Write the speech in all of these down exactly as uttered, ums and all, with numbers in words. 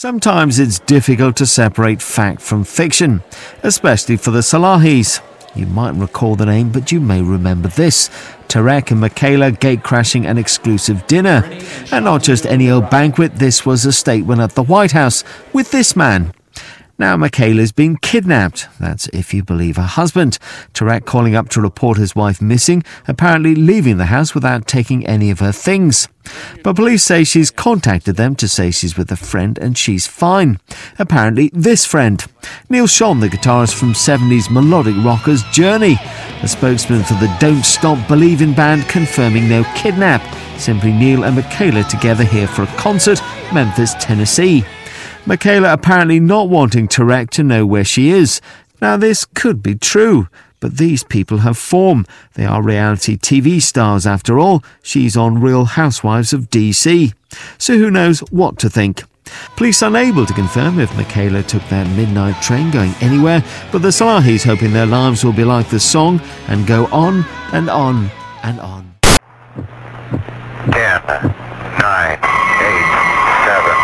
Sometimes it's difficult to separate fact from fiction, especially for the Salahis. You might recall the name, but you may remember this. Tarek and Michaela gate-crashing an exclusive dinner. And not just any old banquet, this was a state one at the White House with this man. Now Michaela's been kidnapped. That's if you believe her husband. Tarek calling up to report his wife missing, apparently leaving the house without taking any of her things. But police say she's contacted them to say she's with a friend and she's fine. Apparently this friend. Neil Schon, the guitarist from seventies melodic rockers Journey. A spokesman for the Don't Stop Believin' band confirming no kidnap. Simply Neil and Michaela together here for a concert, Memphis, Tennessee. Michaela apparently not wanting Tarek to know where she is. Now this could be true, but these people have form. They are reality T V stars after all. She's on Real Housewives of D C. So who knows what to think. Police unable to confirm if Michaela took that midnight train going anywhere, but the Salahis hoping their lives will be like the song and go on and on and on. ten, nine, eight, seven,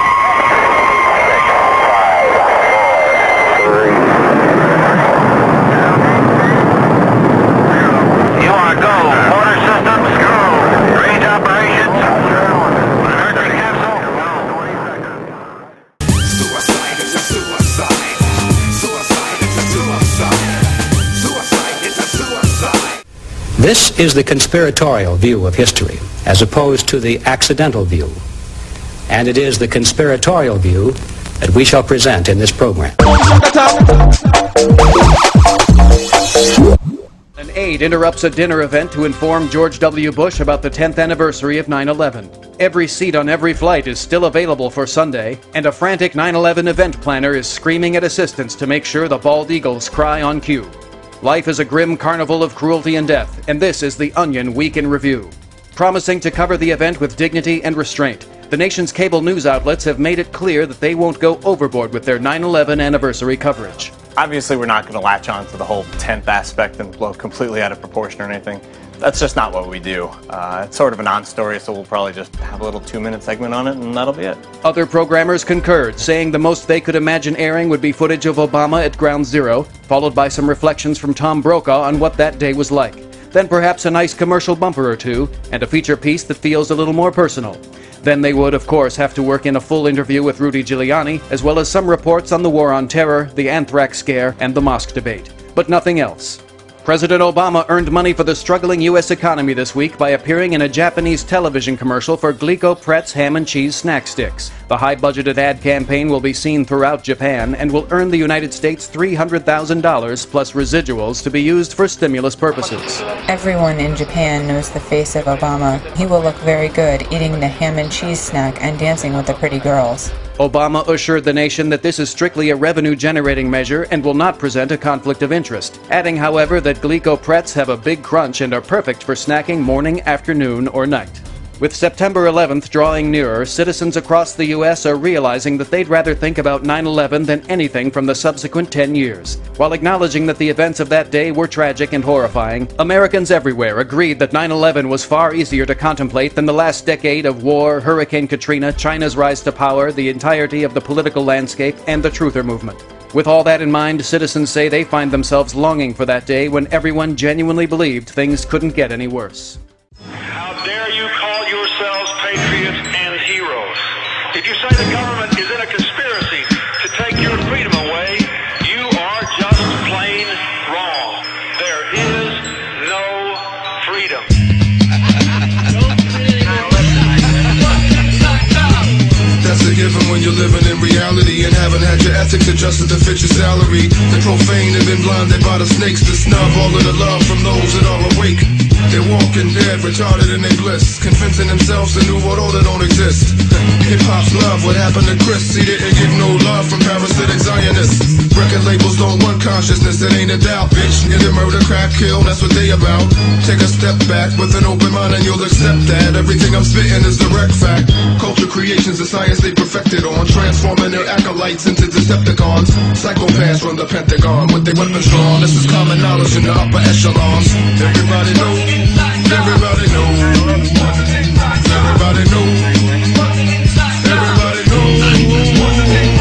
you are go. Motor systems go. Range operations. Emergency capsule. Suicide is a suicide. Suicide is a suicide. Suicide is a suicide. This is the conspiratorial view of history, as opposed to the accidental view. And it is the conspiratorial view that we shall present in this program. An aide interrupts a dinner event to inform George W. Bush about the tenth anniversary of nine eleven. Every seat on every flight is still available for Sunday, and a frantic nine eleven event planner is screaming at assistants to make sure the bald eagles cry on cue. Life is a grim carnival of cruelty and death, and this is the Onion Week in Review. Promising to cover the event with dignity and restraint, the nation's cable news outlets have made it clear that they won't go overboard with their nine eleven anniversary coverage. Obviously, we're not going to latch on to the whole tenth aspect and blow completely out of proportion or anything. That's just not what we do. Uh, it's sort of a non-story, so we'll probably just have a little two-minute segment on it, and that'll be it. Other programmers concurred, saying the most they could imagine airing would be footage of Obama at Ground Zero, followed by some reflections from Tom Brokaw on what that day was like. Then perhaps a nice commercial bumper or two, and a feature piece that feels a little more personal. Then they would, of course, have to work in a full interview with Rudy Giuliani, as well as some reports on the war on terror, the anthrax scare, and the mosque debate. But nothing else. President Obama earned money for the struggling U S economy this week by appearing in a Japanese television commercial for Glico Pretz ham and cheese snack sticks. The high-budgeted ad campaign will be seen throughout Japan and will earn the United States three hundred thousand dollars plus residuals to be used for stimulus purposes. Everyone in Japan knows the face of Obama. He will look very good eating the ham and cheese snack and dancing with the pretty girls. Obama assured the nation that this is strictly a revenue-generating measure and will not present a conflict of interest, adding, however, that Glico Pretz have a big crunch and are perfect for snacking morning, afternoon, or night. With September eleventh drawing nearer, citizens across the U S are realizing that they'd rather think about nine eleven than anything from the subsequent ten years. While acknowledging that the events of that day were tragic and horrifying, Americans everywhere agreed that nine eleven was far easier to contemplate than the last decade of war, Hurricane Katrina, China's rise to power, the entirety of the political landscape, and the truther movement. With all that in mind, citizens say they find themselves longing for that day when everyone genuinely believed things couldn't get any worse. How dare you call yourselves patriots and heroes? If you say the government is in a conspiracy to take your freedom away, you are just plain wrong. There is no freedom. That's a given when you're living in reality and haven't had your ethics adjusted to fit your salary. The profane have been blinded by the snakes to snub all of the love from those that are awake. They're walking dead, retarded in their bliss, convincing themselves the new world order don't exist. Hip-hop's love, what happened to Chris? He didn't get no love from parasitic Zionists. Record labels don't want consciousness, it ain't a doubt, bitch. In the murder, crap, kill, that's what they about. Take a step back with an open mind and you'll accept that everything I'm spitting is direct fact. Culture creation's a science they perfected on, transforming their acolytes into Decepticons. Psychopaths from the Pentagon with their weapons drawn. This is common knowledge in the upper echelons. Everybody knows. Everybody knows. Everybody knows. Everybody knows.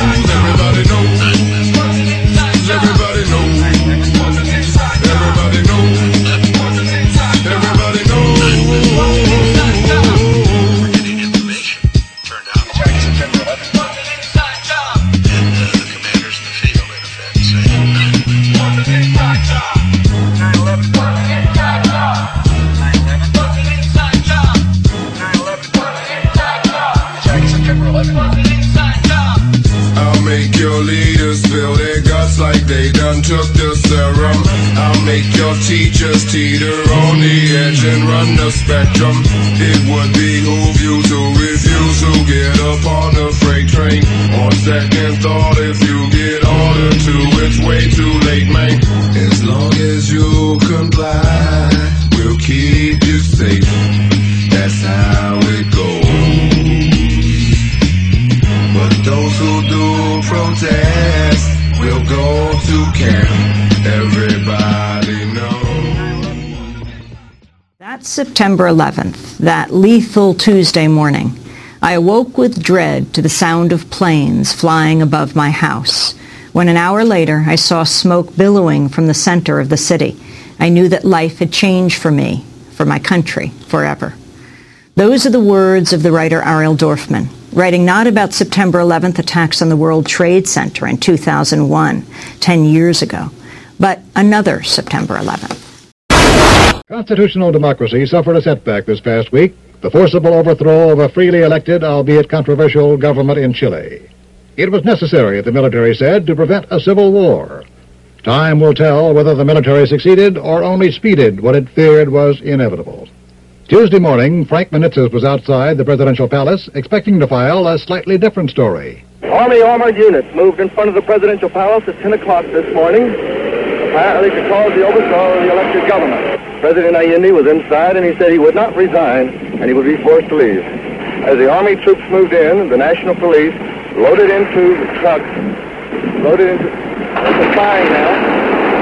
spill their guts like they done took the serum. I'll make your teachers teeter on the edge and run the spectrum. It would behoove you to refuse to get up on the freight train. On second thought, if you get ordered to, it's way too late, man. As long as you comply, we'll keep you safe. That's how it goes. But those who do protest will go to camp. Everybody knows. That September eleventh, that lethal Tuesday morning, I awoke with dread to the sound of planes flying above my house. When an hour later I saw smoke billowing from the center of the city, I knew that life had changed for me, for my country, forever. Those are the words of the writer Ariel Dorfman, writing not about September eleventh attacks on the World Trade Center in two thousand one, ten years ago, but another September eleventh. Constitutional democracy suffered a setback this past week, the forcible overthrow of a freely elected, albeit controversial, government in Chile. It was necessary, the military said, to prevent a civil war. Time will tell whether the military succeeded or only speeded what it feared was inevitable. Tuesday morning, Frank Menitzes was outside the presidential palace, expecting to file a slightly different story. Army armored units moved in front of the presidential palace at ten o'clock this morning, apparently to cause the overthrow of the elected government. President Allende was inside, and he said he would not resign, and he would be forced to leave. As the army troops moved in, the National Police loaded into trucks, loaded into... They're firing now.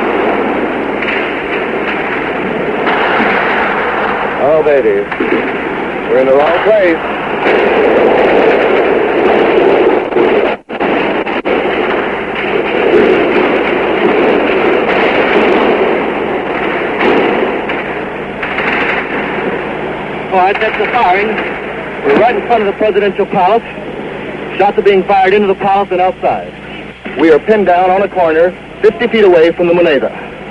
Oh, baby. We're in the wrong place. All right, that's the firing. We're right in front of the presidential palace. Shots are being fired into the palace and outside. We are pinned down on a corner fifty feet away from the Moneda.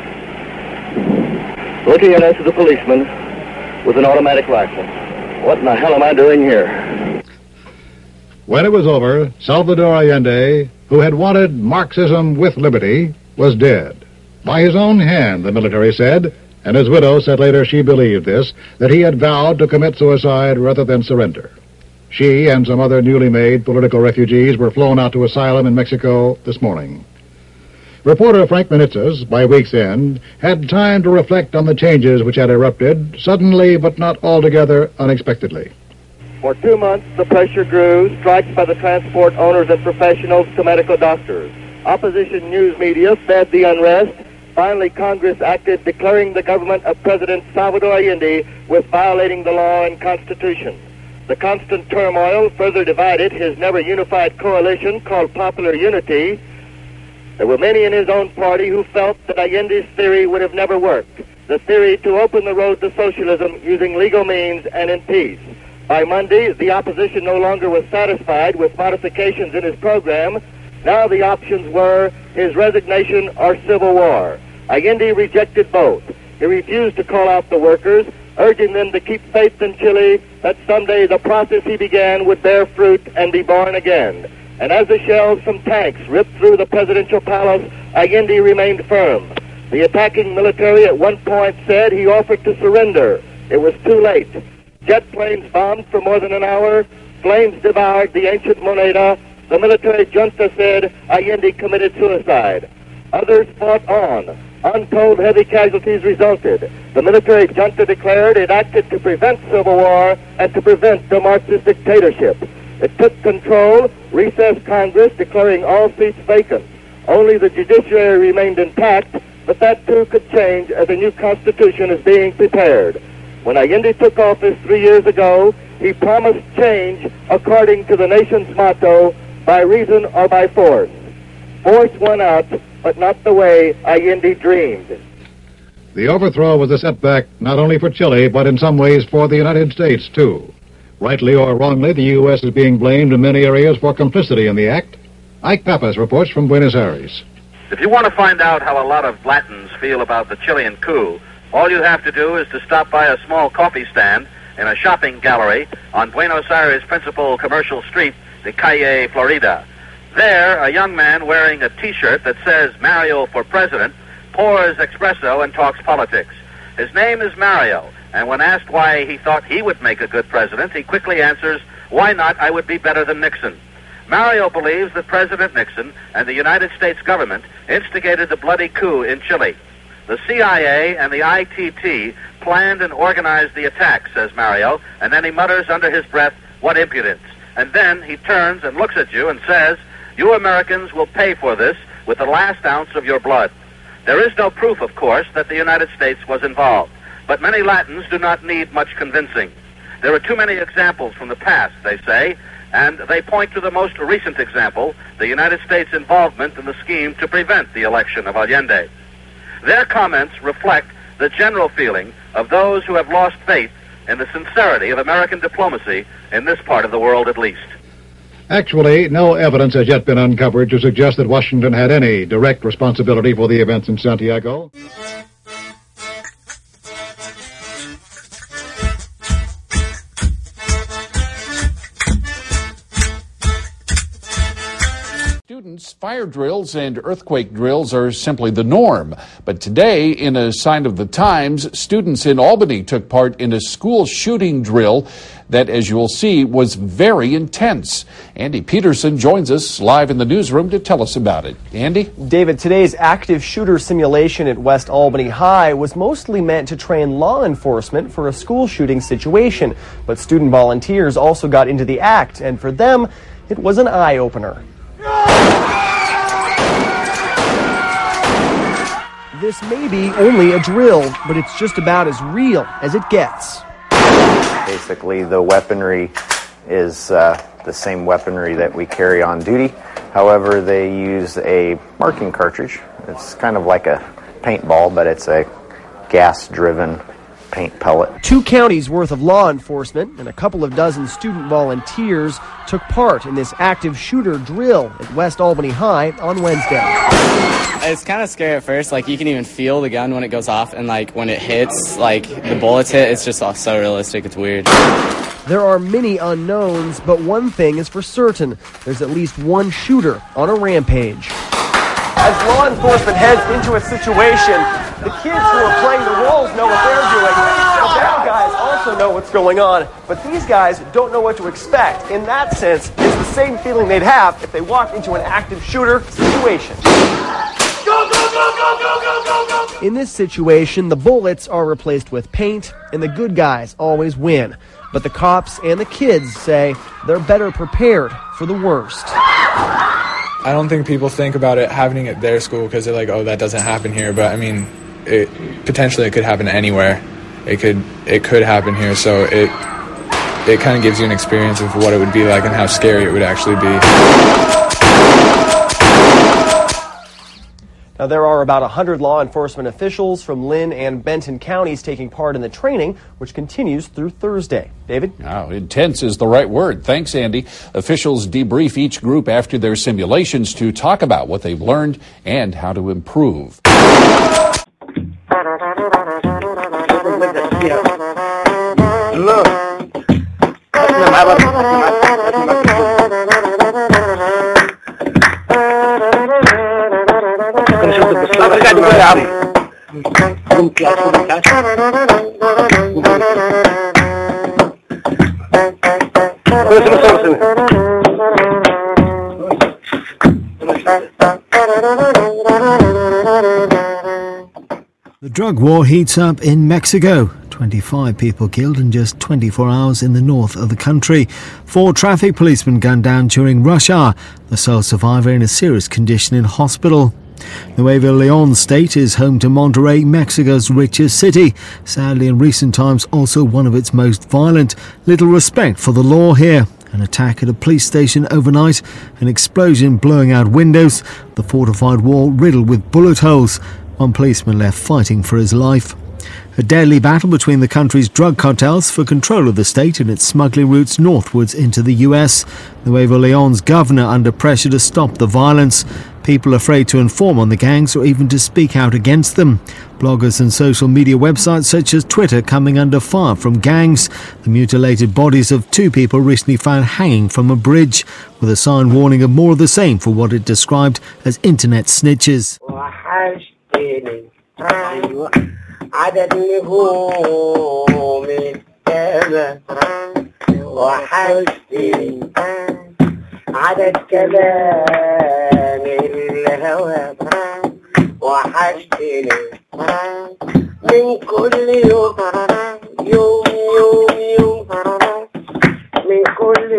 Looking at us is a policeman with an automatic rifle. What in the hell am I doing here? When it was over, Salvador Allende, who had wanted Marxism with liberty, was dead. By his own hand, the military said, and his widow said later she believed this, that he had vowed to commit suicide rather than surrender. She and some other newly made political refugees were flown out to asylum in Mexico this morning. Reporter Frank Menitzes, by week's end, had time to reflect on the changes which had erupted, suddenly but not altogether unexpectedly. For two months, the pressure grew, strikes by the transport owners and professionals to medical doctors. Opposition news media fed the unrest. Finally, Congress acted, declaring the government of President Salvador Allende was violating the law and Constitution. The constant turmoil further divided his never unified coalition called Popular Unity. There were many in his own party who felt that Allende's theory would have never worked, the theory to open the road to socialism using legal means and in peace. By Monday, the opposition no longer was satisfied with modifications in his program. Now the options were his resignation or civil war. Allende rejected both. He refused to call out the workers, urging them to keep faith in Chile that someday the process he began would bear fruit and be born again. And as the shells from tanks ripped through the presidential palace, Allende remained firm. The attacking military at one point said he offered to surrender. It was too late. Jet planes bombed for more than an hour. Flames devoured the ancient Moneda. The military junta said Allende committed suicide. Others fought on. Untold heavy casualties resulted. The military junta declared it acted to prevent civil war and to prevent the Marxist dictatorship. It took control, recessed Congress, declaring all seats vacant. Only the judiciary remained intact, but that too could change as a new constitution is being prepared. When Allende took office three years ago, he promised change according to the nation's motto, by reason or by force. Force won out, but not the way Allende dreamed. The overthrow was a setback not only for Chile, but in some ways for the United States, too. Rightly or wrongly, the U S is being blamed in many areas for complicity in the act. Ike Pappas reports from Buenos Aires. If you want to find out how a lot of Latins feel about the Chilean coup, all you have to do is to stop by a small coffee stand in a shopping gallery on Buenos Aires' principal commercial street, the Calle Florida. There, a young man wearing a T-shirt that says Mario for President pours espresso and talks politics. His name is Mario, and when asked why he thought he would make a good president, he quickly answers, "Why not? I would be better than Nixon." Mario believes that President Nixon and the United States government instigated the bloody coup in Chile. The C I A and the I T T planned and organized the attack, says Mario, and then he mutters under his breath, "What impudence." And then he turns and looks at you and says, "You Americans will pay for this with the last ounce of your blood." There is no proof, of course, that the United States was involved, but many Latins do not need much convincing. There are too many examples from the past, they say, and they point to the most recent example, the United States' involvement in the scheme to prevent the election of Allende. Their comments reflect the general feeling of those who have lost faith in the sincerity of American diplomacy in this part of the world at least. Actually, no evidence has yet been uncovered to suggest that Washington had any direct responsibility for the events in Santiago. Fire drills and earthquake drills are simply the norm. But today, in a sign of the times, students in Albany took part in a school shooting drill that, as you'll see, was very intense. Andy Peterson joins us live in the newsroom to tell us about it. Andy? David, today's active shooter simulation at West Albany High was mostly meant to train law enforcement for a school shooting situation. But student volunteers also got into the act, and for them, it was an eye-opener. This may be only a drill, but it's just about as real as it gets. Basically, the weaponry is uh, the same weaponry that we carry on duty. However, they use a marking cartridge. It's kind of like a paintball, but it's a gas-driven paint pellet. Two counties worth of law enforcement and a couple of dozen student volunteers took part in this active shooter drill at West Albany High on Wednesday. It's kind of scary at first. Like, you can even feel the gun when it goes off, and like when it hits, like the bullets hit, it's just all so realistic. It's weird. There are many unknowns, but one thing is for certain. There's at least one shooter on a rampage. As law enforcement heads into a situation, the kids who are playing the roles know what they're doing. The bad guys also know what's going on, but these guys don't know what to expect. In that sense, it's the same feeling they'd have if they walked into an active shooter situation. Go, go, go, go, go, go, go, go! In this situation, the bullets are replaced with paint, and the good guys always win. But the cops and the kids say they're better prepared for the worst. I don't think people think about it happening at their school because they're like, oh, that doesn't happen here. But I mean, it potentially it could happen anywhere. It could it could happen here. So it it kind of gives you an experience of what it would be like and how scary it would actually be. Now, there are about one hundred law enforcement officials from Lynn and Benton counties taking part in the training, which continues through Thursday. David? Oh, intense is the right word. Thanks, Andy. Officials debrief each group after their simulations to talk about what they've learned and how to improve. The drug war heats up in Mexico. twenty-five people killed in just twenty-four hours in the north of the country. Four traffic policemen gunned down during rush hour. The sole survivor in a serious condition in hospital. Nuevo León state is home to Monterrey, Mexico's richest city. Sadly, in recent times, also one of its most violent. Little respect for the law here. An attack at a police station overnight, an explosion blowing out windows, the fortified wall riddled with bullet holes. One policeman left fighting for his life. A deadly battle between the country's drug cartels for control of the state and its smuggling routes northwards into the U S. Nuevo León's governor under pressure to stop the violence. People are afraid to inform on the gangs or even to speak out against them. Bloggers and social media websites such as Twitter coming under fire from gangs. The mutilated bodies of two people recently found hanging from a bridge, with a sign warning of more of the same for what it described as internet snitches. عدد كلام الهوى وحشتني من كل يوم يوم يوم يوم من كل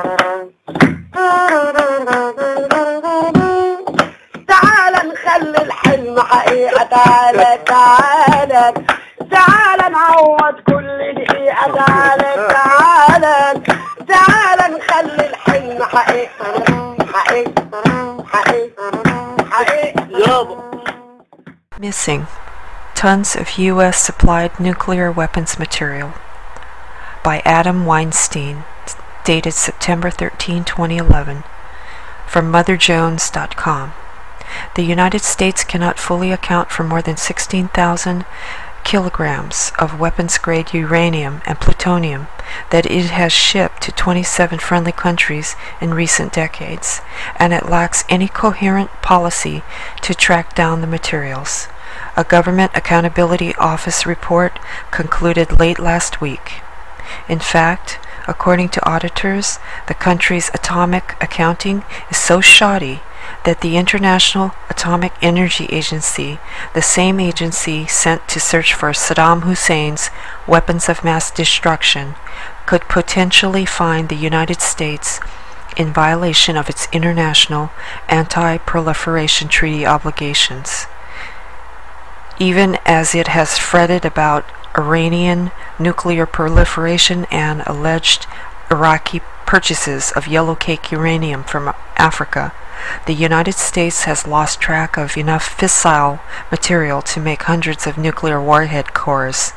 تعال نخلي الحلم حقيقة تعال تعال تعال نعوض كل دقيقة تعال تعال تعال نخلي الحلم حقيقة حقيقة حقيقة حقيقة يابا. Missing tons of U S supplied nuclear weapons material by Adam Weinstein, dated September thirteenth, twenty eleven, from mother jones dot com. The United States cannot fully account for more than sixteen thousand kilograms of weapons-grade uranium and plutonium that it has shipped to twenty-seven friendly countries in recent decades, and it lacks any coherent policy to track down the materials. A Government Accountability Office report concluded late last week. In fact, according to auditors, the country's atomic accounting is so shoddy that the International Atomic Energy Agency, the same agency sent to search for Saddam Hussein's weapons of mass destruction, could potentially find the United States in violation of its international anti-proliferation treaty obligations. Even as it has fretted about Iranian nuclear proliferation and alleged Iraqi purchases of yellow cake uranium from Africa, the United States has lost track of enough fissile material to make hundreds of nuclear warhead cores.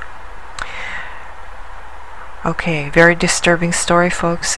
Okay, very disturbing story, folks.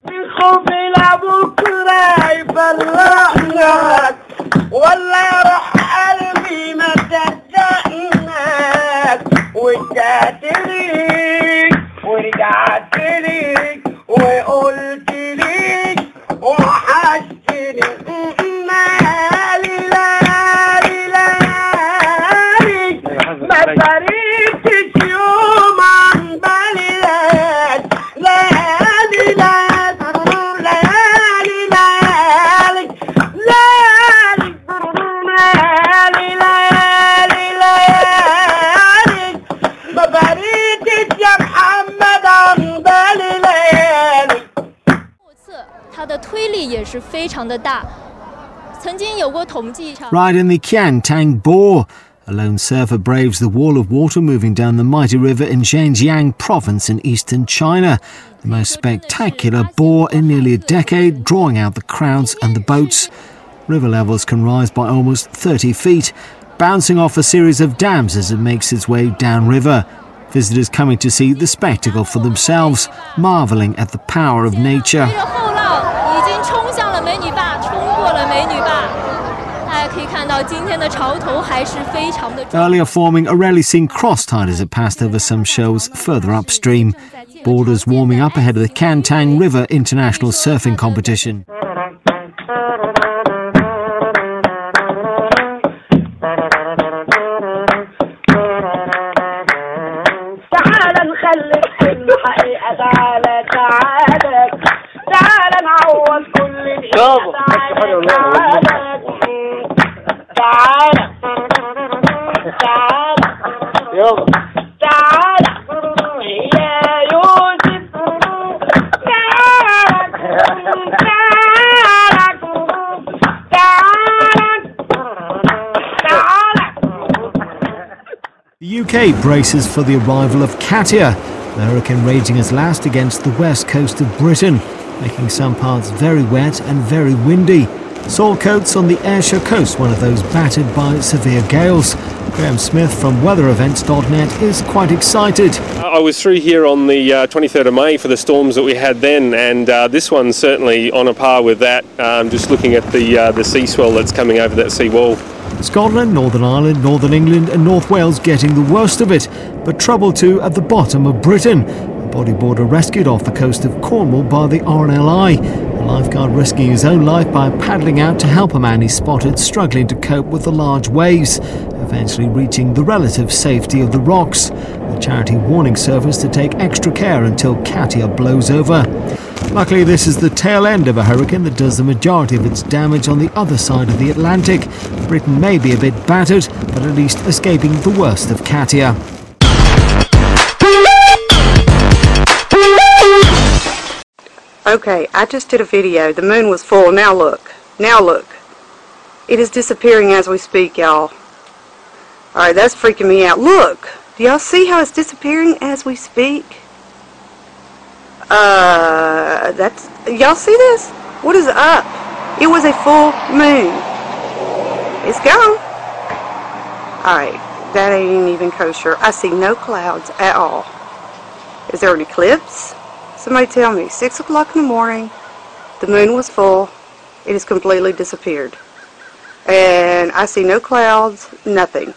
Right in the Qiantang Bore, a lone surfer braves the wall of water moving down the mighty river in Zhejiang province in eastern China. The most spectacular bore in nearly a decade, drawing out the crowds and the boats. River levels can rise by almost thirty feet, bouncing off a series of dams as it makes its way downriver. Visitors coming to see the spectacle for themselves, marvelling at the power of nature. Earlier forming a rarely seen cross tide as it passed over some shoals further upstream. Boarders warming up ahead of the Qiantang River International Surfing Competition. The U K braces for the arrival of Katia, the hurricane raging its last against the west coast of Britain, making some parts very wet and very windy. Soil coats on the Ayrshire coast, one of those battered by severe gales. Graham Smith from weather events dot net is quite excited. I was through here on the uh, twenty-third of May for the storms that we had then, and uh, this one's certainly on a par with that, um, just looking at the, uh, the sea swell that's coming over that sea wall. Scotland, Northern Ireland, Northern England and North Wales getting the worst of it, but trouble too at the bottom of Britain. A bodyboarder rescued off the coast of Cornwall by the R N L I. A lifeguard risking his own life by paddling out to help a man he spotted struggling to cope with the large waves, eventually reaching the relative safety of the rocks. The charity warning service to take extra care until Katia blows over. Luckily, this is the tail end of a hurricane that does the majority of its damage on the other side of the Atlantic. Britain may be a bit battered, but at least escaping the worst of Katia. Okay, I just did a video. The moon was full. Now look. Now look. It is disappearing as we speak, y'all. Alright, that's freaking me out. Look! Do y'all see how it's disappearing as we speak? Uh, that's... Y'all see this? What is up? It was a full moon. It's gone. Alright, that ain't even kosher. I see no clouds at all. Is there an eclipse? Somebody tell me. Six o'clock in the morning, the moon was full. It has completely disappeared. And I see no clouds, nothing.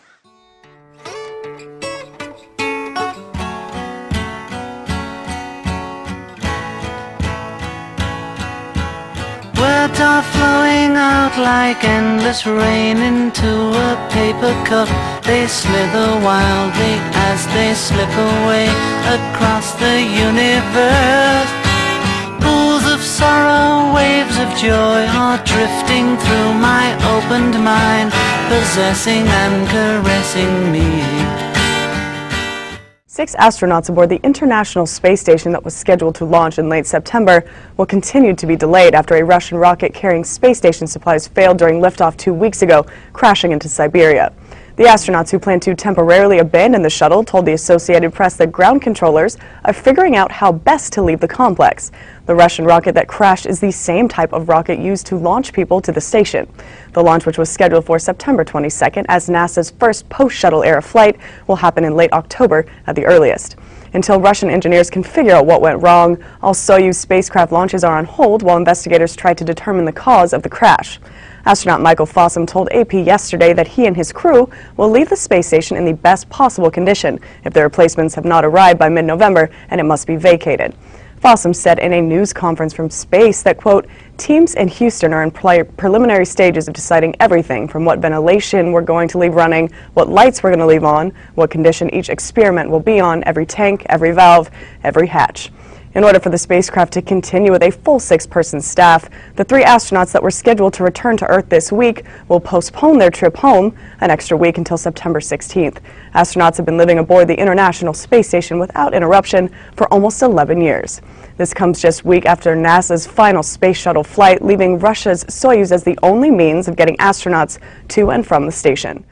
Words are flowing out like endless rain into a paper cup. They slither wildly as they slip away across the universe. Pools of sorrow, waves of joy are drifting through my opened mind, possessing and caressing me. Six astronauts aboard the International Space Station that was scheduled to launch in late September will continue to be delayed after a Russian rocket carrying space station supplies failed during liftoff two weeks ago, crashing into Siberia. The astronauts who plan to temporarily abandon the shuttle told the Associated Press that ground controllers are figuring out how best to leave the complex. The Russian rocket that crashed is the same type of rocket used to launch people to the station. The launch, which was scheduled for September twenty-second as NASA's first post-shuttle era flight, will happen in late October at the earliest. Until Russian engineers can figure out what went wrong, all Soyuz spacecraft launches are on hold while investigators try to determine the cause of the crash. Astronaut Michael Fossum told A P yesterday that he and his crew will leave the space station in the best possible condition if the replacements have not arrived by mid-November and it must be vacated. Fossum said in a news conference from space that, quote, teams in Houston are in pre preliminary stages of deciding everything from what ventilation we're going to leave running, what lights we're going to leave on, what condition each experiment will be on, every tank, every valve, every hatch. In order for the spacecraft to continue with a full six-person staff, the three astronauts that were scheduled to return to Earth this week will postpone their trip home an extra week until September sixteenth. Astronauts have been living aboard the International Space Station without interruption for almost eleven years. This comes just a week after NASA's final space shuttle flight, leaving Russia's Soyuz as the only means of getting astronauts to and from the station.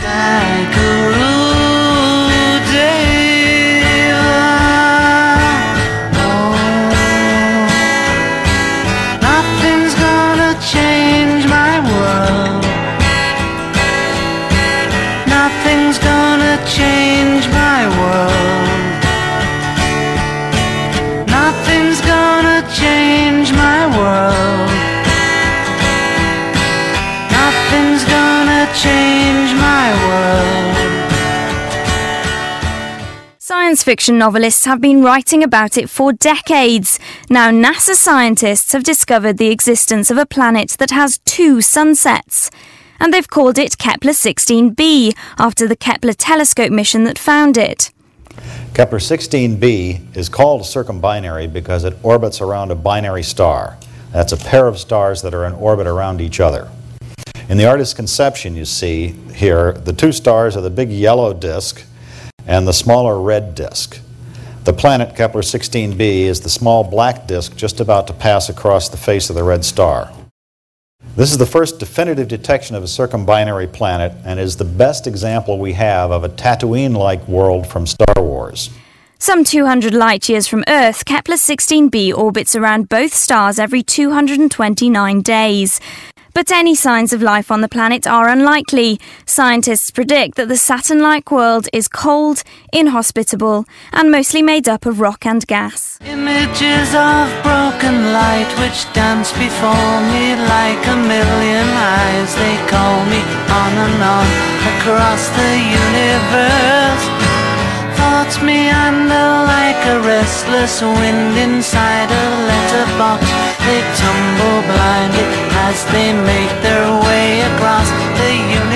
Change my world. Nothing's gonna change my world. Nothing's gonna change my world. Science fiction novelists have been writing about it for decades. Now NASA scientists have discovered the existence of a planet that has two sunsets. And they've called it Kepler sixteen b, after the Kepler telescope mission that found it. Kepler sixteen b is called circumbinary because it orbits around a binary star. That's a pair of stars that are in orbit around each other. In the artist's conception, you see here, the two stars are the big yellow disk and the smaller red disk. The planet Kepler sixteen b is the small black disk just about to pass across the face of the red star. This is the first definitive detection of a circumbinary planet and is the best example we have of a Tatooine-like world from Star Wars. Some two hundred light years from Earth, Kepler sixteen b orbits around both stars every two hundred twenty-nine days. But any signs of life on the planet are unlikely. Scientists predict that the Saturn-like world is cold, inhospitable, and mostly made up of rock and gas. Images of broken light which dance before me like a million eyes. They call me on and on across the universe. Thoughts meander like a restless wind inside a letterbox. They tumble blindly as they make their way across the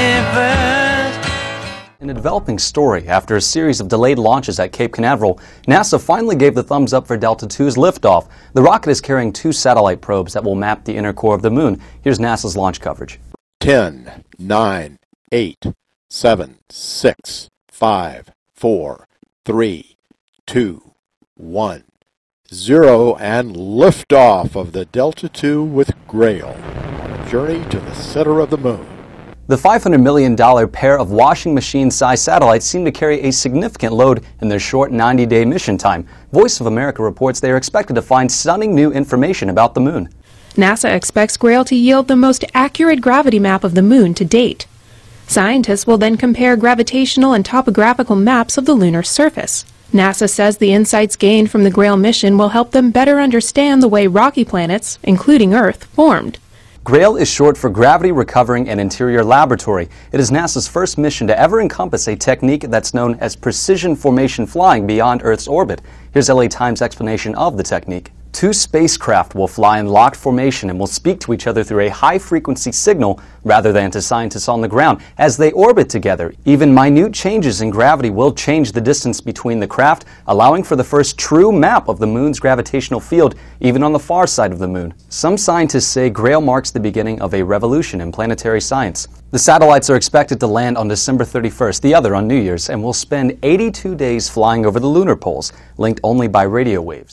universe. In a developing story, after a series of delayed launches at Cape Canaveral, NASA finally gave the thumbs up for Delta two's liftoff. The rocket is carrying two satellite probes that will map the inner core of the moon. Here's NASA's launch coverage. ten, nine, eight, seven, six, five, four, three, two, one, zero, and liftoff of the Delta two with Grail on a journey to the center of the moon. The five hundred million dollars pair of washing machine-sized satellites seem to carry a significant load in their short ninety-day mission time. Voice of America reports they are expected to find stunning new information about the moon. NASA expects Grail to yield the most accurate gravity map of the moon to date. Scientists will then compare gravitational and topographical maps of the lunar surface. NASA says the insights gained from the Grail mission will help them better understand the way rocky planets, including Earth, formed. GRAIL is short for Gravity Recovering and Interior Laboratory. It is NASA's first mission to ever encompass a technique that's known as precision formation flying beyond Earth's orbit. Here's L A Times' explanation of the technique. Two spacecraft will fly in locked formation and will speak to each other through a high-frequency signal rather than to scientists on the ground. As they orbit together, even minute changes in gravity will change the distance between the craft, allowing for the first true map of the moon's gravitational field, even on the far side of the moon. Some scientists say GRAIL marks the beginning of a revolution in planetary science. The satellites are expected to land on December thirty-first, the other on New Year's, and will spend eighty-two days flying over the lunar poles, linked only by radio waves.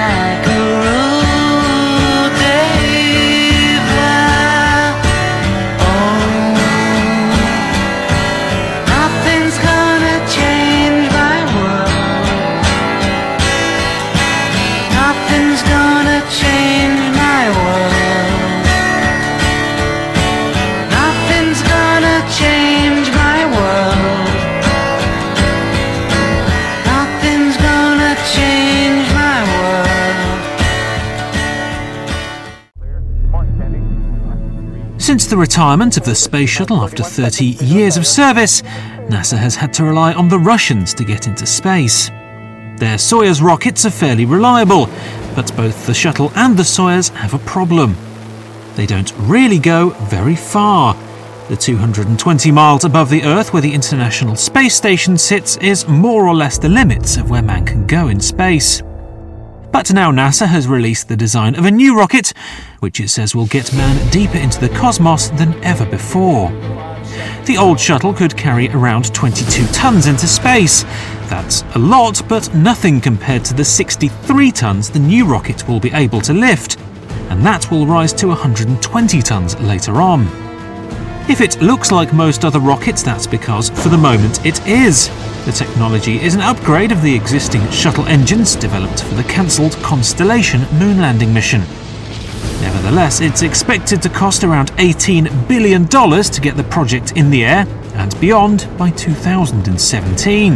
Since the retirement of the Space Shuttle after thirty years of service, NASA has had to rely on the Russians to get into space. Their Soyuz rockets are fairly reliable, but both the shuttle and the Soyuz have a problem. They don't really go very far. The two hundred twenty miles above the Earth where the International Space Station sits is more or less the limits of where man can go in space. But now NASA has released the design of a new rocket, which it says will get man deeper into the cosmos than ever before. The old shuttle could carry around twenty-two tons into space. That's a lot, but nothing compared to the sixty-three tons the new rocket will be able to lift, and that will rise to one hundred twenty tons later on. If it looks like most other rockets, that's because, for the moment, it is. The technology is an upgrade of the existing shuttle engines developed for the cancelled Constellation moon landing mission. Nevertheless, it's expected to cost around eighteen billion dollars to get the project in the air and beyond by two thousand seventeen.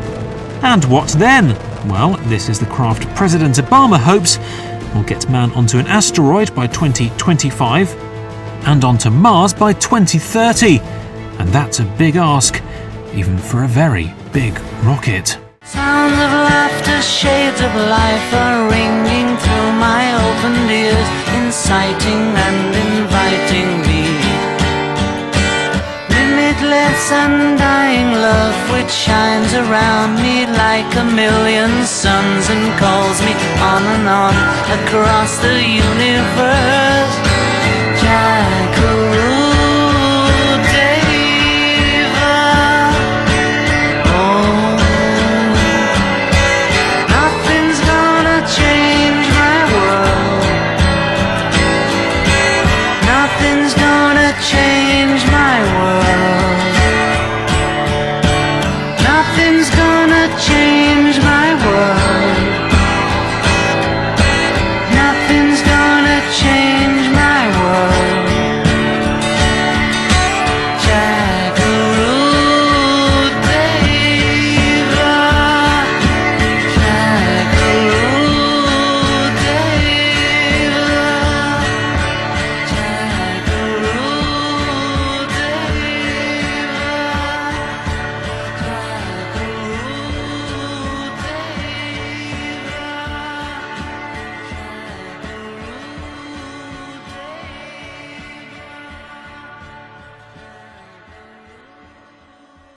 And what then? Well, this is the craft President Obama hopes will get man onto an asteroid by twenty twenty-five and onto Mars by twenty thirty. And that's a big ask, even for a very big rocket. Sounds of laughter, shades of life are ringing through my opened ears, inciting and inviting me. Limitless, undying love which shines around me like a million suns and calls me on and on across the universe. Jackaroo. Change my world. Nothing's gonna change my world. Nothing's gonna change my world.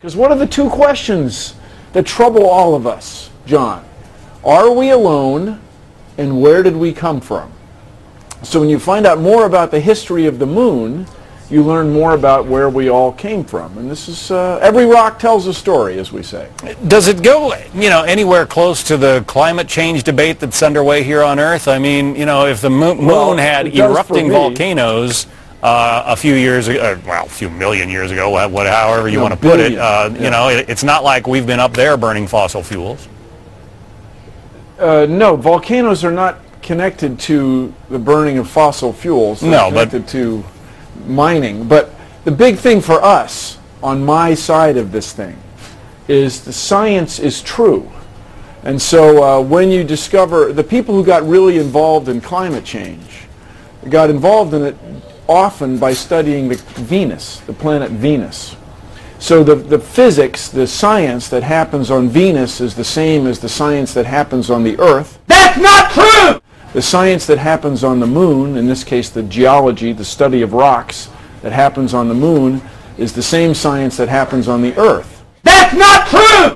Because what are the two questions that trouble all of us, John? Are we alone, and where did we come from? So when you find out more about the history of the moon, you learn more about where we all came from. And this is, uh, every rock tells a story, as we say. Does it go, you know, anywhere close to the climate change debate that's underway here on Earth? I mean, you know, if the mo- moon Well, had it does erupting for me. volcanoes uh, a few years ago, uh, well, a few million years ago, what, what- however you No, want to put it, billion, uh, yeah. you know, it, it's not like we've been up there burning fossil fuels. Uh, no, volcanoes are not connected to the burning of fossil fuels. They're No, but- connected to mining. But the big thing for us on my side of this thing is the science is true. And so uh, when you discover, the people who got really involved in climate change got involved in it often by studying the Venus, the planet Venus. So the, the physics, the science that happens on Venus is the same as the science that happens on the Earth. That's not true! The science that happens on the moon, in this case the geology, the study of rocks that happens on the moon, is the same science that happens on the Earth. That's not true!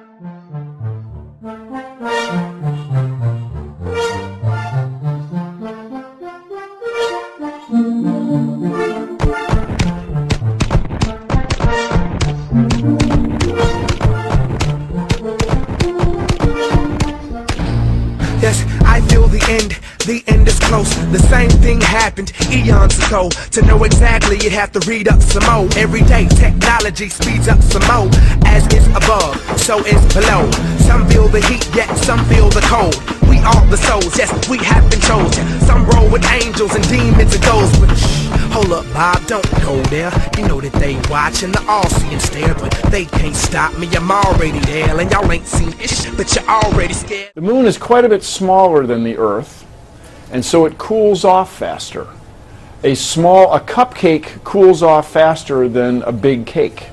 Yes, I feel the end. The end is close. The same thing happened eons ago. To know exactly, you'd have to read up some more. Every day, technology speeds up some more. As is above, so is below. Some feel the heat, yet some feel the cold. We are the souls, yes, we have been chosen. Some roll with angels and demons and ghosts. But shh, hold up, Bob, don't go there. You know that they watching the all-seeing stare, but they can't stop me. I'm already there, and y'all ain't seen ish, but you're already scared. The moon is quite a bit smaller than the Earth, and so it cools off faster. A small, a cupcake cools off faster than a big cake.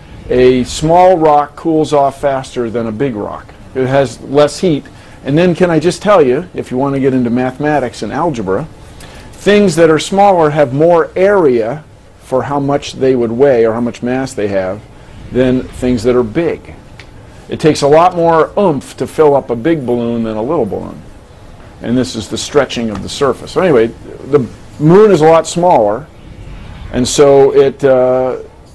A small rock cools off faster than a big rock. It has less heat. And then can I just tell you, if you want to get into mathematics and algebra, things that are smaller have more area for how much they would weigh or how much mass they have than things that are big. It takes a lot more oomph to fill up a big balloon than a little balloon. And this is the stretching of the surface. So anyway, the moon is a lot smaller, and so it, uh,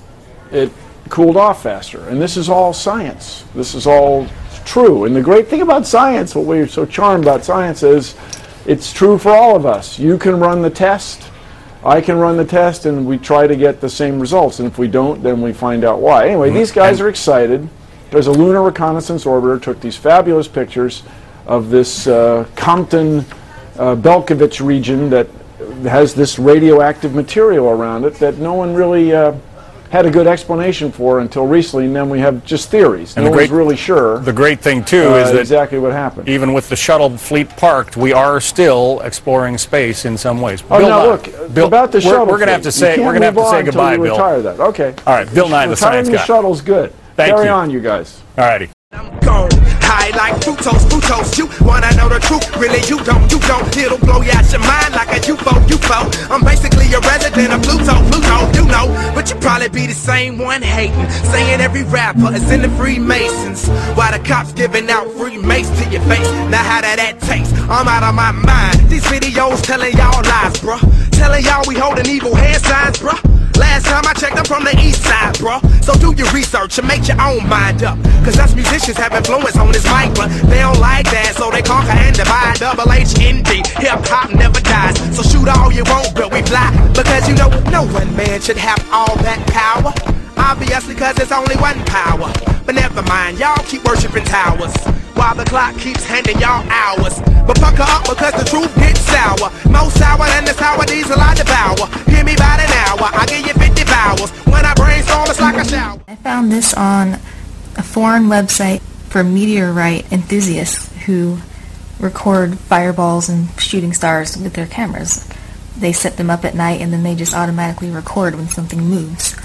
it cooled off faster. And this is all science. This is all true. And the great thing about science, what we're so charmed about science, is it's true for all of us. You can run the test, I can run the test, and we try to get the same results. And if we don't, then we find out why. Anyway, these guys are excited. There's a lunar reconnaissance orbiter, took these fabulous pictures of this uh, Compton uh, Belkovich region that has this radioactive material around it that no one really uh, had a good explanation for until recently, and then we have just theories. And no the great, one's really sure. The great thing, too, uh, is that exactly what happened. even with the shuttle fleet parked, we are still exploring space in some ways. Oh, Bill now Nye- look, Bill, about the we're, shuttle We're going to have to fleet. say You we're can't going to have move to say on until goodbye, you Bill. retire that. Okay. All right, Bill Nye, the science Retiring guy. the shuttle's good. Thank Carry you. on, you guys. All righty. Gone. High like fructose, fructose. You wanna know the truth? Really, you don't, you don't. It'll blow you out your mind like a U F O, U F O. I'm basically a resident of Pluto, Pluto, you know. But you probably be the same one hating, saying every rapper is in the Freemasons, while the cops giving out free mace to your face. Now how that that taste? I'm out of my mind. These videos telling y'all lies, bruh. Telling y'all we holding evil hand signs, bruh. Last time I checked, I'm from the east side, bruh. So do your research and make your own mind up. Cause us musicians have influence on this mic, but they don't like that, so they conquer and divide. Double H N D, hip-hop never dies. So shoot all you want, but we fly. Because you know, no one man should have all that power. Obviously, cause there's only one power. But never mind, y'all keep worshiping towers, while the clock keeps handing y'all hours. But pucker up because the truth gets sour. More sour than the sour diesel I devour. Hear me by an hour, I give you fifty vowels. When I brainstorm, it's like a shower. I found this on a foreign website for meteorite enthusiasts who record fireballs and shooting stars with their cameras. They set them up at night and then they just automatically record when something moves.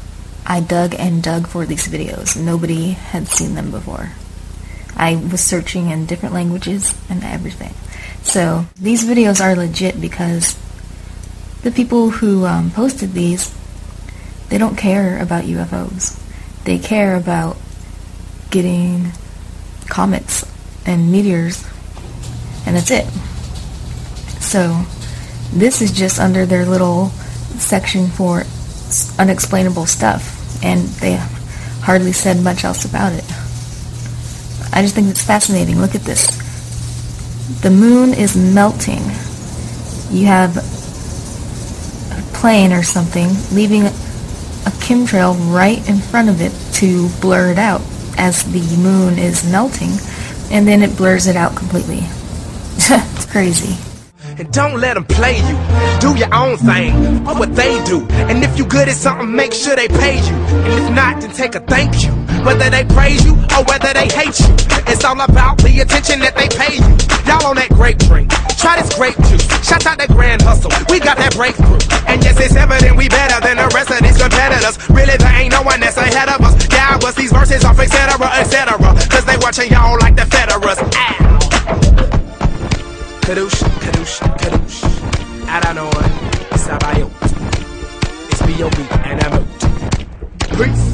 I dug and dug for these videos. Nobody had seen them before. I was searching in different languages and everything. So these videos are legit because the people who um, posted these, they don't care about U F Os. they care about getting comets and meteors, and that's it. So this is just under their little section for unexplainable stuff, and they hardly said much else about it. I just think it's fascinating. Look at this. The moon is melting. You have a plane or something leaving a chemtrail right in front of it to blur it out as the moon is melting, and then it blurs it out completely. It's crazy. And don't let them play you. Do your own thing, or what they do. And if you good at something, make sure they pay you. And if not, then take a thank you. Whether they praise you or whether they hate you, it's all about the attention that they pay you. Y'all on that grape drink, try this grape juice. Shout out that Grand Hustle, we got that breakthrough. And yes, it's evident we better than the rest of these competitors. Really, there ain't no one that's ahead of us. Yeah, I bust these verses off, et cetera, et cetera. Cause they watching y'all like the Federers. Ow! Kadoosh, kadoosh, kadoosh. Adanoy, Sabayot. It's B O B and I'm out. Peace.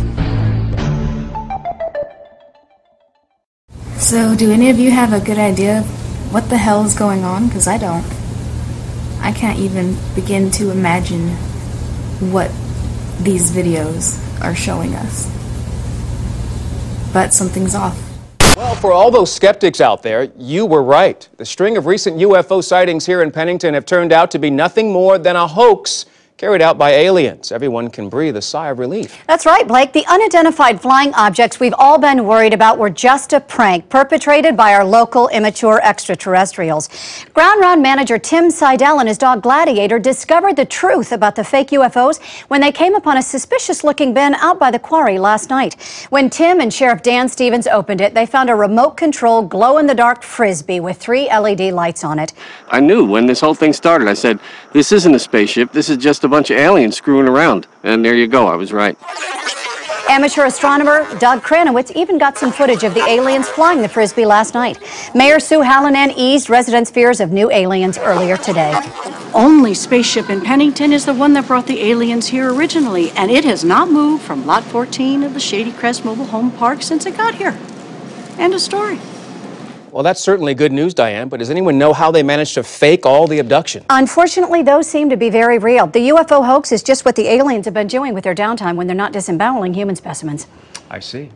So, do any of you have a good idea what the hell is going on? Because I don't. I can't even begin to imagine what these videos are showing us. But something's off. Well, for all those skeptics out there, you were right. The string of recent U F O sightings here in Pennington have turned out to be nothing more than a hoax carried out by aliens. Everyone can breathe a sigh of relief. That's right, Blake. The unidentified flying objects we've all been worried about were just a prank perpetrated by our local immature extraterrestrials. Ground Round manager Tim Seidel and his dog Gladiator discovered the truth about the fake U F Os when they came upon a suspicious-looking bin out by the quarry last night. When Tim and Sheriff Dan Stevens opened it, they found a remote-controlled glow-in-the-dark Frisbee with three L E D lights on it. I knew when this whole thing started. I said, this isn't a spaceship. This is just a bunch of aliens screwing around. And there you go. I was right. Amateur astronomer Doug Kranowitz even got some footage of the aliens flying the Frisbee last night. Mayor Sue Hallinan eased residents' fears of new aliens earlier today. Only spaceship in Pennington is the one that brought the aliens here originally, and it has not moved from Lot fourteen of the Shady Crest Mobile Home Park since it got here. End of story. Well, that's certainly good news, Diane, but does anyone know how they managed to fake all the abduction? Unfortunately, those seem to be very real. The U F O hoax is just what the aliens have been doing with their downtime when they're not disemboweling human specimens. I see.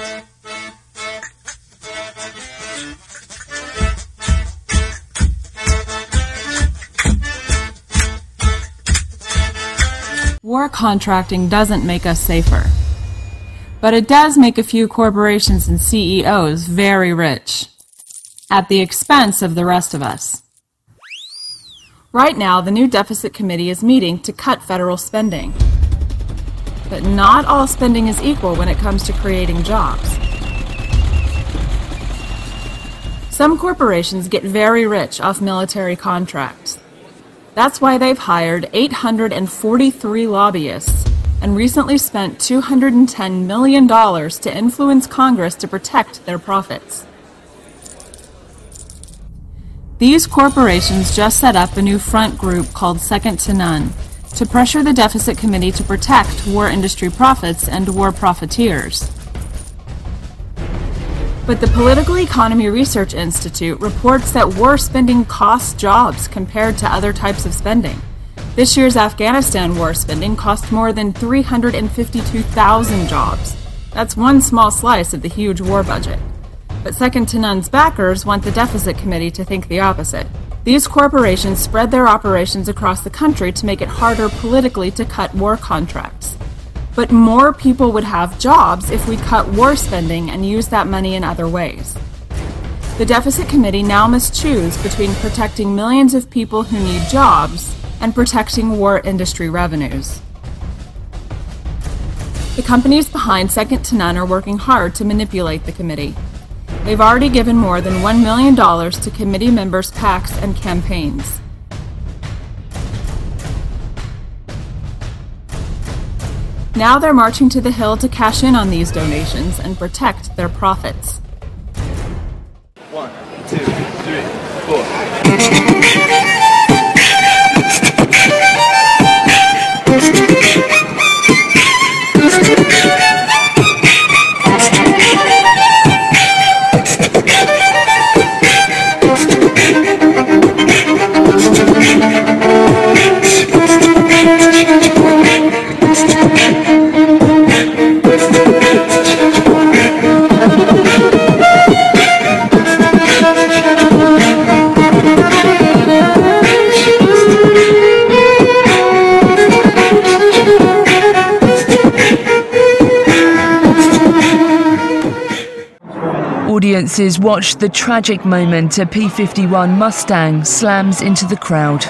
War contracting doesn't make us safer, but it does make a few corporations and C E Os very rich, at the expense of the rest of us. Right now, the new Deficit Committee is meeting to cut federal spending. But not all spending is equal when it comes to creating jobs. Some corporations get very rich off military contracts. That's why they've hired eight hundred forty-three lobbyists and recently spent two hundred ten million dollars to influence Congress to protect their profits. These corporations just set up a new front group called Second to None to pressure the Deficit Committee to protect war industry profits and war profiteers. But the Political Economy Research Institute reports that war spending costs jobs compared to other types of spending. This year's Afghanistan war spending cost more than three hundred fifty-two thousand jobs. That's one small slice of the huge war budget. But Second to None's backers want the Deficit Committee to think the opposite. These corporations spread their operations across the country to make it harder politically to cut war contracts. But more people would have jobs if we cut war spending and use that money in other ways. The Deficit Committee now must choose between protecting millions of people who need jobs and protecting war industry revenues. The companies behind Second to None are working hard to manipulate the committee. They've already given more than one million dollars to committee members' PACs and campaigns. Now they're marching to the Hill to cash in on these donations and protect their profits. One, two, three, four. Audiences watched the tragic moment a P fifty-one Mustang slams into the crowd.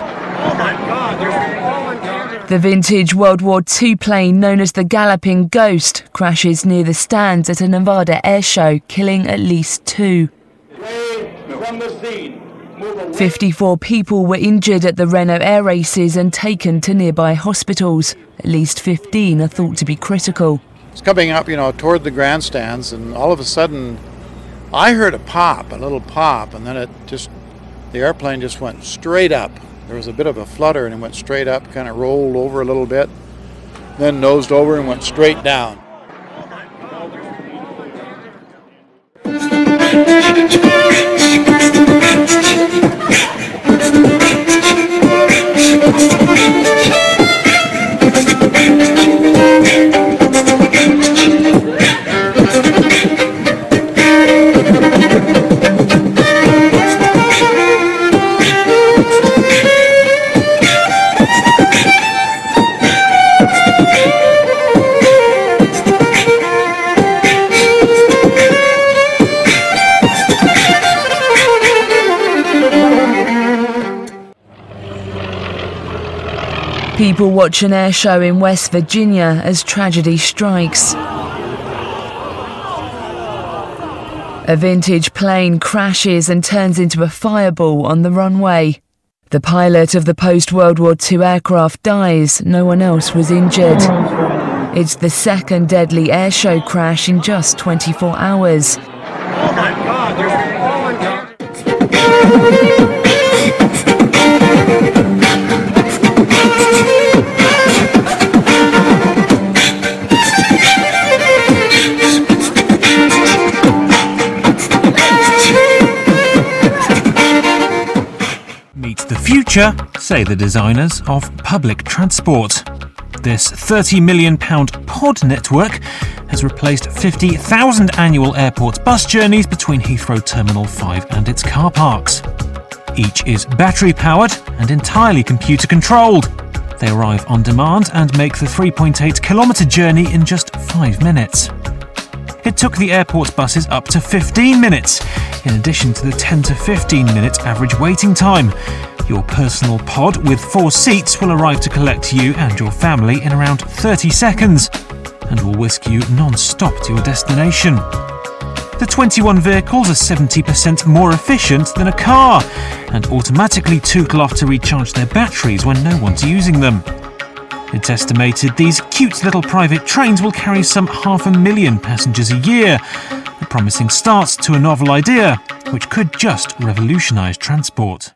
The vintage World War Two plane known as the Galloping Ghost crashes near the stands at a Nevada air show, killing at least two. fifty-four people were injured at the Reno air races and taken to nearby hospitals. At least fifteen are thought to be critical. It's coming up, you know, toward the grandstands, and all of a sudden, I heard a pop, a little pop, and then it just, the airplane just went straight up. There was a bit of a flutter, and it went straight up, kind of rolled over a little bit, then nosed over and went straight down. People watch an air show in West Virginia as tragedy strikes. A vintage plane crashes and turns into a fireball on the runway. The pilot of the post-World War Two aircraft dies. No one else was injured. It's the second deadly air show crash in just twenty-four hours. Oh my God, you're falling down. Meet the future, say the designers, of public transport. This thirty million pound pod network has replaced fifty thousand annual airport bus journeys between Heathrow Terminal five and its car parks. Each is battery-powered and entirely computer-controlled. They arrive on demand and make the three point eight kilometre journey in just five minutes. It took the airport buses up to fifteen minutes, in addition to the ten to fifteen minute average waiting time. Your personal pod with four seats will arrive to collect you and your family in around thirty seconds and will whisk you non-stop to your destination. The twenty-one vehicles are seventy percent more efficient than a car and automatically tootle off to recharge their batteries when no one's using them. It's estimated these cute little private trains will carry some half a million passengers a year, a promising start to a novel idea which could just revolutionise transport.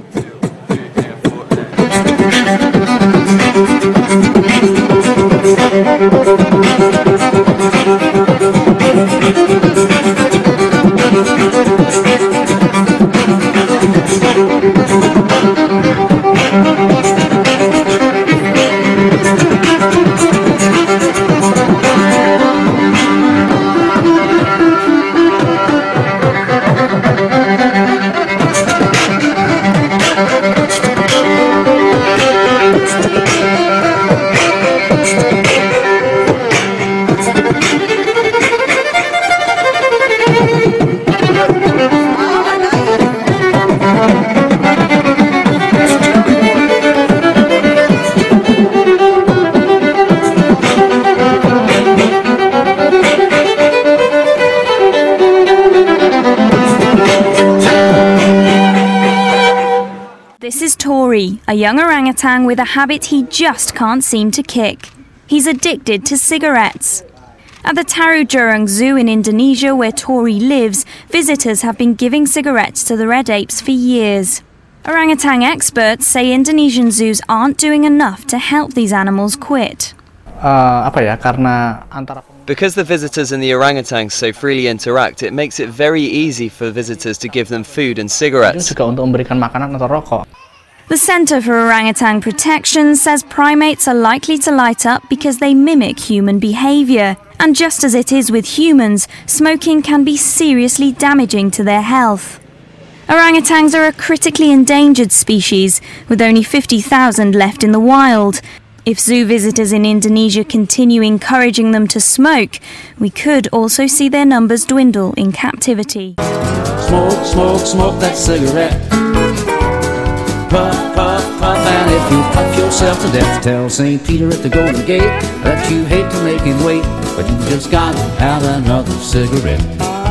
This is Tori, a young orangutan with a habit he just can't seem to kick. He's addicted to cigarettes. At the Tarujurung Zoo in Indonesia, where Tori lives, visitors have been giving cigarettes to the red apes for years. Orangutan experts say Indonesian zoos aren't doing enough to help these animals quit. Uh, apa ya, karena antara Because the visitors and the orangutans so freely interact, it makes it very easy for visitors to give them food and cigarettes. juga untuk memberikan makanan atau rokok. The Centre for Orangutan Protection says primates are likely to light up because they mimic human behaviour. And just as it is with humans, smoking can be seriously damaging to their health. Orangutans are a critically endangered species, with only fifty thousand left in the wild. If zoo visitors in Indonesia continue encouraging them to smoke, we could also see their numbers dwindle in captivity. Smoke, smoke, smoke that cigarette. Puff, puff, puff, and if you puff yourself to death, tell Saint Peter at the Golden Gate that you hate to make him wait, but you just gotta have another cigarette.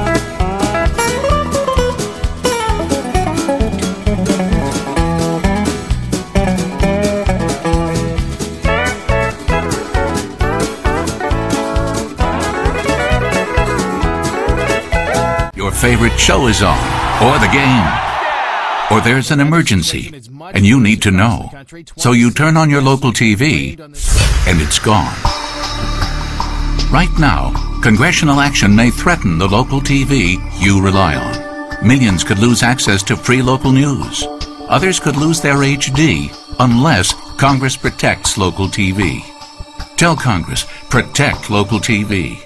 Your favorite show is on, or the game, or there's an emergency, and you need to know. So you turn on your local T V, and it's gone. Right now, congressional action may threaten the local T V you rely on. Millions could lose access to free local news. Others could lose their H D unless Congress protects local T V. Tell Congress, protect local T V.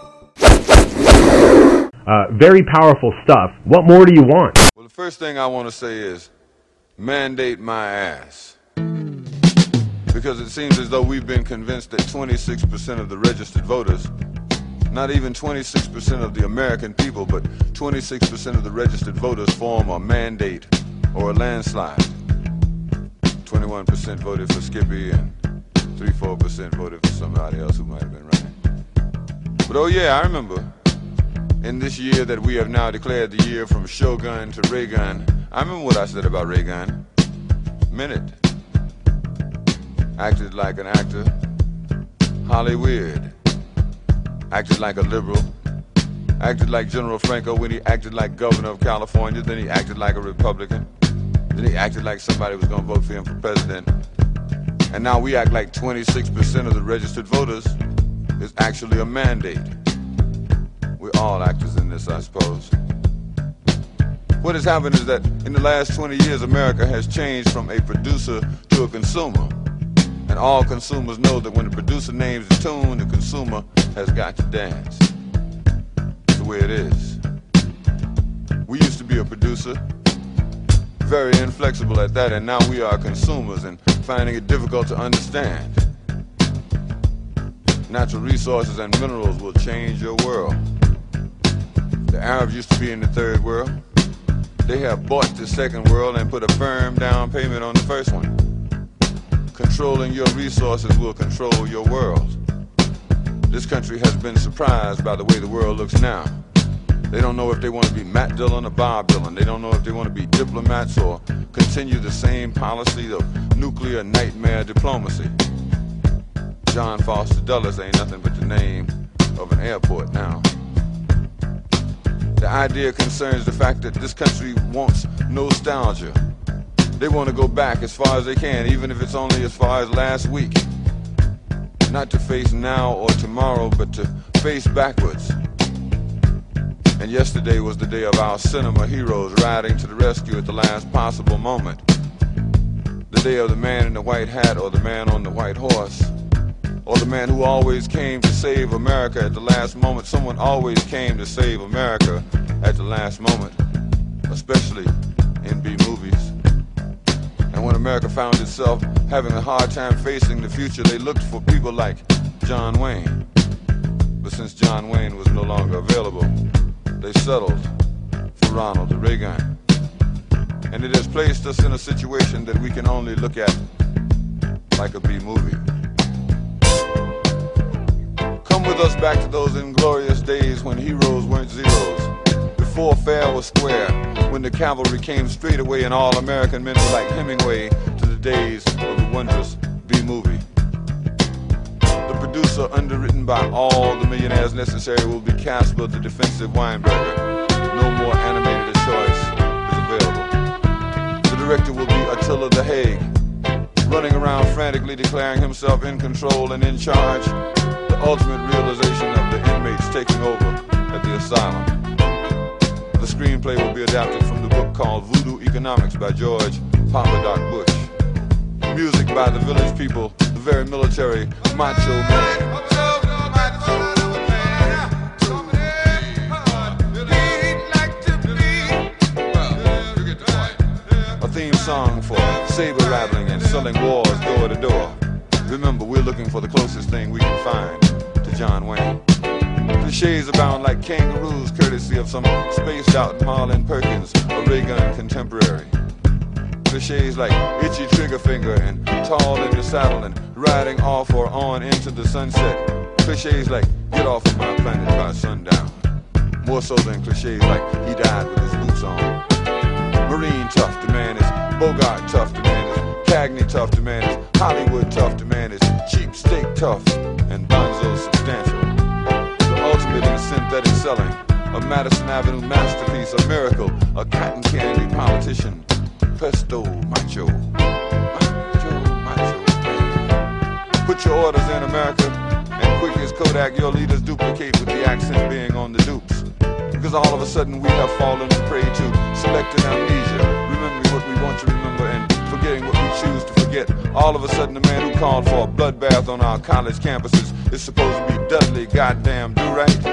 Uh, very powerful stuff. What more do you want? Well, the first thing I want to say is mandate my ass. Because it seems as though we've been convinced that twenty-six percent of the registered voters, not even twenty-six percent of the American people, but twenty-six percent of the registered voters form a mandate or a landslide. twenty-one percent voted for Skippy and three to four percent voted for somebody else who might have been running. But oh yeah, I remember in this year that we have now declared the year from Shogun to Reagan, I remember what I said about Reagan. Meant it. Acted like an actor. Hollywood. Acted like a liberal. Acted like General Franco when he acted like governor of California. Then he acted like a Republican. Then he acted like somebody was going to vote for him for president. And now we act like twenty-six percent of the registered voters is actually a mandate. We're all actors in this, I suppose. What has happened is that in the last twenty years, America has changed from a producer to a consumer. And all consumers know that when the producer names the tune, the consumer has got to dance. That's the way it is. We used to be a producer, very inflexible at that, and now we are consumers and finding it difficult to understand. Natural resources and minerals will change your world. The Arabs used to be in the third world. They have bought the second world and put a firm down payment on the first one. Controlling your resources will control your world. This country has been surprised by the way the world looks now. They don't know if they want to be Matt Dillon or Bob Dylan. They don't know if they want to be diplomats or continue the same policy of nuclear nightmare diplomacy. John Foster Dulles ain't nothing but the name of an airport now. The idea concerns the fact that this country wants nostalgia. They want to go back as far as they can, even if it's only as far as last week. Not to face now or tomorrow, but to face backwards. And yesterday was the day of our cinema heroes riding to the rescue at the last possible moment. The day of the man in the white hat or the man on the white horse. Or the man who always came to save America at the last moment. Someone always came to save America at the last moment, especially in B-movies. And when America found itself having a hard time facing the future, they looked for people like John Wayne. But since John Wayne was no longer available, they settled for Ronald Reagan. And it has placed us in a situation that we can only look at like a B-movie. Come with us back to those inglorious days when heroes weren't zeros, before fair was square, when the cavalry came straight away and all American men were like Hemingway, to the days of the wondrous B-movie. The producer, underwritten by all the millionaires necessary, will be Casper the Defensive Weinberger. No more animated a choice is available. The director will be Attila the Hague, running around frantically declaring himself in control and in charge. The ultimate realization of the inmates taking over at the asylum. The screenplay will be adapted from the book called Voodoo Economics by George Papa Doc Bush. Music by the Village People, the very military Macho Man. A theme song for saber rattling and selling wars door to door. Remember, we'll we're looking for the closest thing we can find to John Wayne. Cliches abound like kangaroos, courtesy of some spaced out Marlon Perkins, a Ray Gun contemporary. Cliches like itchy trigger finger and tall in the saddle and riding off or on into the sunset. Cliches like get off of my planet by sundown. More so than cliches like he died with his boots on. Marine tough, the man is Bogart tough, the man is Cagney tough, the man is Hollywood tough, the man is cheap steak tough, and Bonzo substantial. The ultimate in synthetic selling, a Madison Avenue masterpiece, a miracle, a cotton candy politician. Pesto macho, macho, macho man. Put your orders in, America, and quick as Kodak, your leaders duplicate with the accent being on the dupes. Because all of a sudden we have fallen prey to selective amnesia, remembering what we want to remember and forgetting what we choose to forget. All of a sudden the man who called for a bloodbath on our college campuses is supposed to be Dudley goddamn do-right.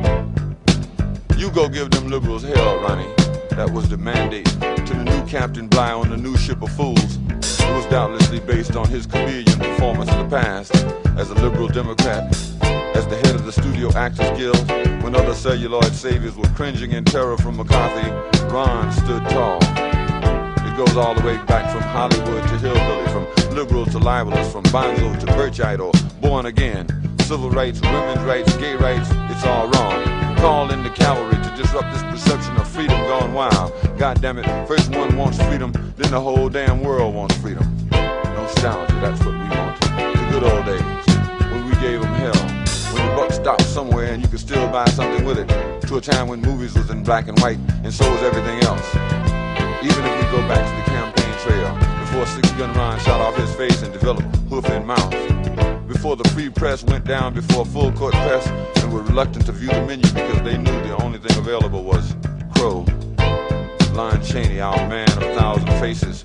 You go give them liberals hell, Ronnie. That was the mandate to the new Captain Bligh on the new ship of fools. It was doubtlessly based on his chameleon performance of the past as a liberal Democrat, as the head of the Studio Actors Guild. When other celluloid saviors were cringing in terror from McCarthy, Ron stood tall. It goes all the way back from Hollywood to hillbilly, from liberal to libelous, from Bonzo to Birchite or Born Again. Civil rights, women's rights, gay rights, it's all wrong. Call in the cavalry to disrupt this perception of freedom gone wild. God damn it, first one wants freedom, then the whole damn world wants freedom. Nostalgia, that's what we want. The good old days, when we gave them hell. When the buck stopped somewhere and you could still buy something with it. To a time when movies was in black and white, and so was everything else. Even if we go back to the campaign trail, before Six Gun Ron shot off his face and developed hoof and mouth. Before the free press went down before full court press and were reluctant to view the menu because they knew the only thing available was Crow. Lon Chaney, our man of a thousand faces.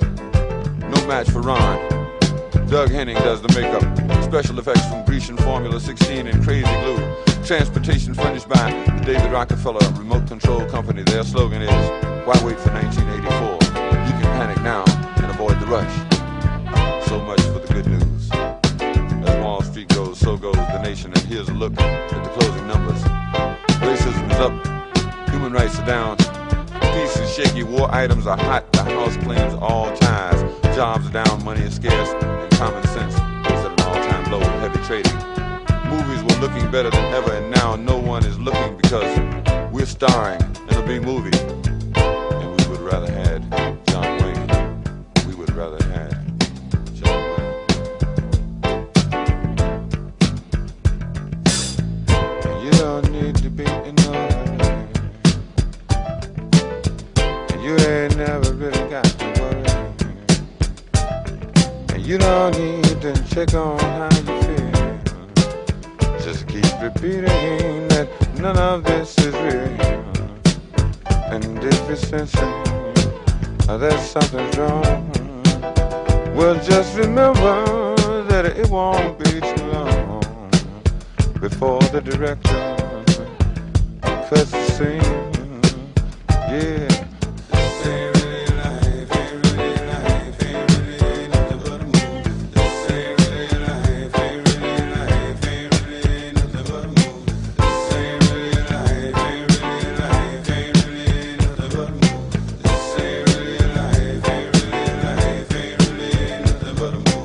No match for Ron. Doug Henning does the makeup. Special effects from Grecian Formula sixteen and Crazy Glue. Transportation furnished by the David Rockefeller Remote Control Company. Their slogan is, why wait for nineteen eighty-four? You can panic now and avoid the rush. So much for the good news. As Wall Street goes, so goes the nation, and here's a look at the closing numbers. Racism is up, human rights are down, peace is shaky, war items are hot, the house claims all ties, jobs are down, money is scarce, and common sense is at an all-time low in heavy trading. Movies were looking better than ever, and now no one is looking because we're starring in a big movie, and we would rather had John Wayne. We would rather had John Wayne. You don't need to be in no hurry, and you ain't never really got to worry, and you don't need to check on how you feel. Just keep repeating that none of this is real, and if you're sensing that something's wrong, well, just remember that it won't be too long before the director cuts the scene. Yeah. This ain't really life, ain't really life, ain't really nothing but a movie. This ain't really life, ain't really life, ain't really nothing but a movie. This ain't really life, ain't really life, ain't really nothing but a movie. This ain't really life, ain't really life, ain't really nothing but a movie.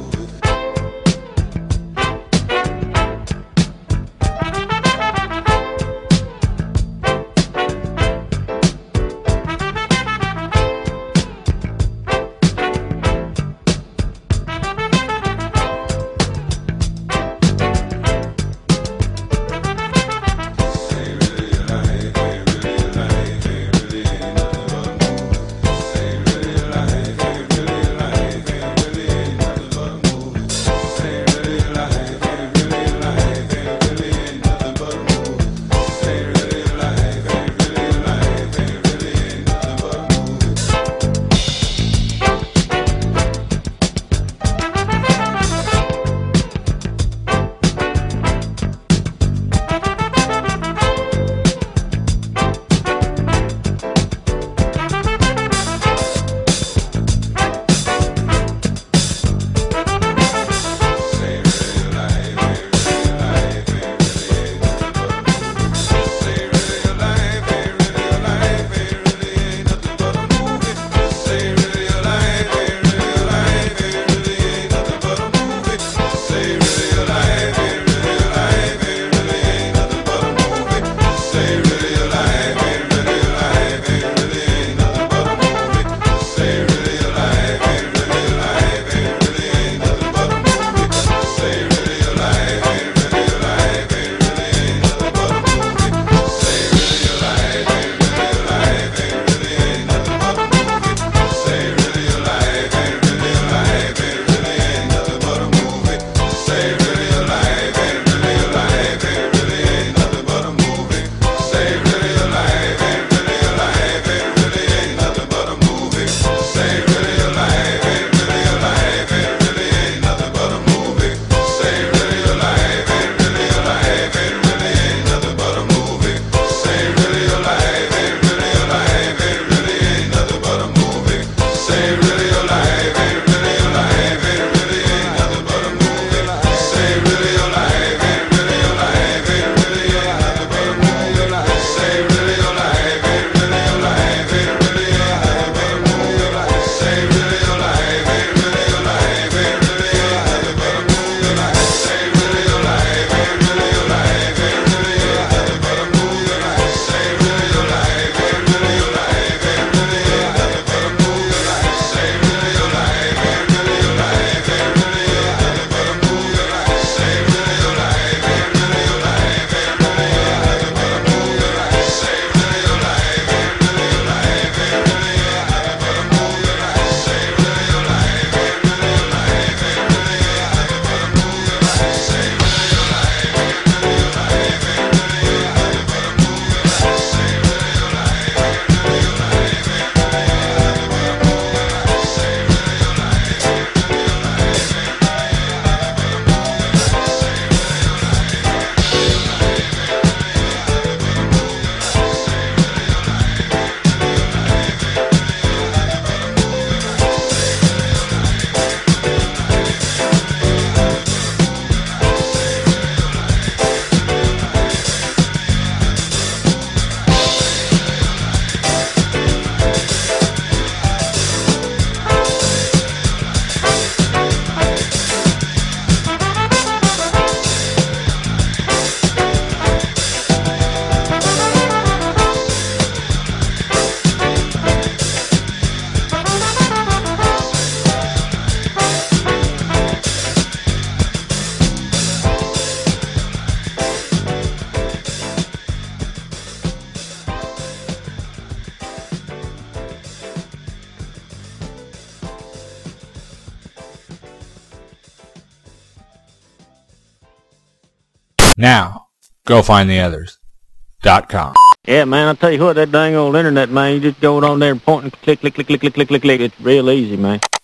Now, go find the others. Dot com. Yeah, man, I tell you what, that dang old internet, man, you just go on there and point and click, click, click, click, click, click, click, click. It's real easy, man.